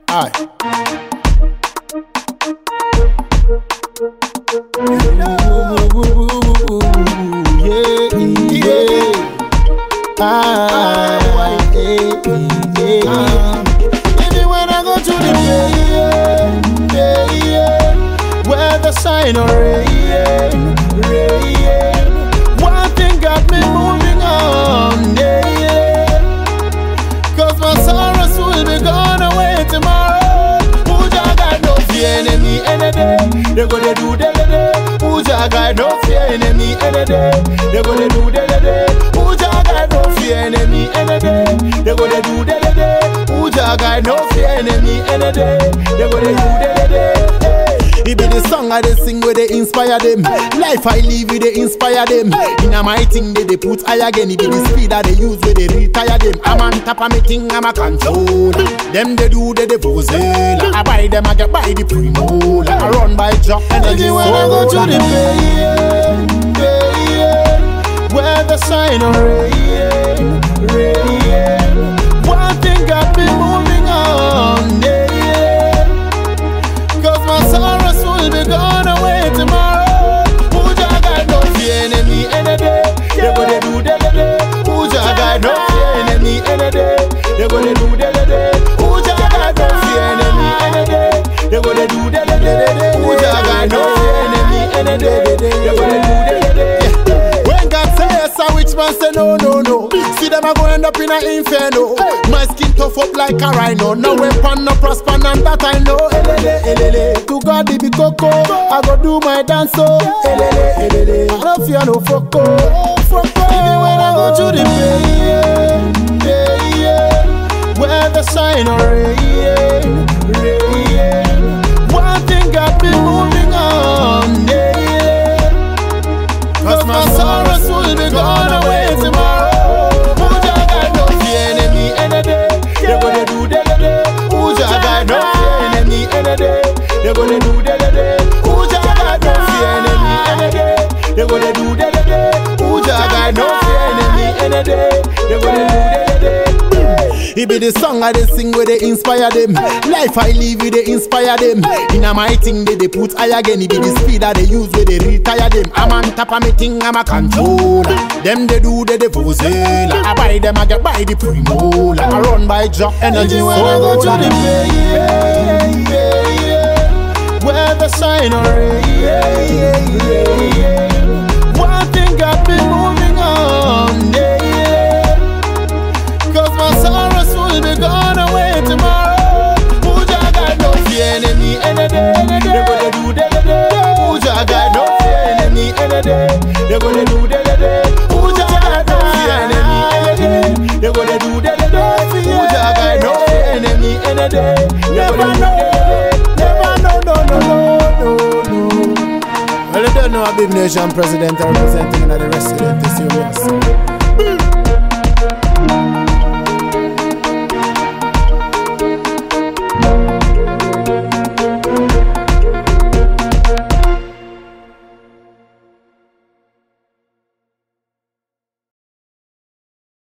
Aye. Even when I go to the where the sign or rain, one thing got me moving on, cause my sorrows will be gone away tomorrow. Uja got no fear enemy any day, they gonna do the day. Uja got no fear enemy any day, they gonna do the day. Uja got no fear enemy any day, they gonna do the day. Uja got no fear enemy any day, they gonna do the day. It be the song I they sing where they inspire them. Life I live with they inspire them. In a my thing they put I again. It be the speed that they use where they retire them. I'm on top of me thing, I'm a controller. Them they do the devozela. I buy them, I get buy the primola. I run by job energy when I go to the where the sign of rain. One thing got me moving on, cause my sorrows will be gone away tomorrow. Uja got no fear enemy any day, they gonna do the day. Uja got no fear enemy any day, they gonna do the day. Uja got no fear enemy any day, they gonna do the day. Uja got no fear enemy any day, they gonna do the day. When God say yes, a witch man say no, no, no. See them a go end up in a inferno. My skin tough up like a rhino. No weapon, no prosper, none that I know. To God it be coco, I go do my dance so. I don't fear no foko. Even when I go to the where the sign of rain. One thing got me moving on, cause my sorrows will be gone away tomorrow. Uja got no fear enemy any day, they gonna do the day. Uja got no fear enemy any day, they gonna do the day. Uja got no fear enemy any day, they gonna do the day. Uja got no fear enemy any day, they gonna do the day. It be the song I they sing where they inspire them. Life I live with they inspire them. In a my thing they put I again. It be the speed that they use where they retire them. I'm on top of me thing, I'm a controller. Them they do the devozela. I buy them, I get buy the primola. I run by job energy when I go to the where the sign of rain. One thing got me moving on, cause my sorrows will be gone away tomorrow. Uja got no fear enemy any day, they gonna do the day. Uja got no fear enemy any day, they gonna do the day. Uja got no fear enemy any day, they gonna do the day. Uja got no fear enemy any day, they gonna do the day. Never know, no. Well, I don't know a big nation president representing the resident this year.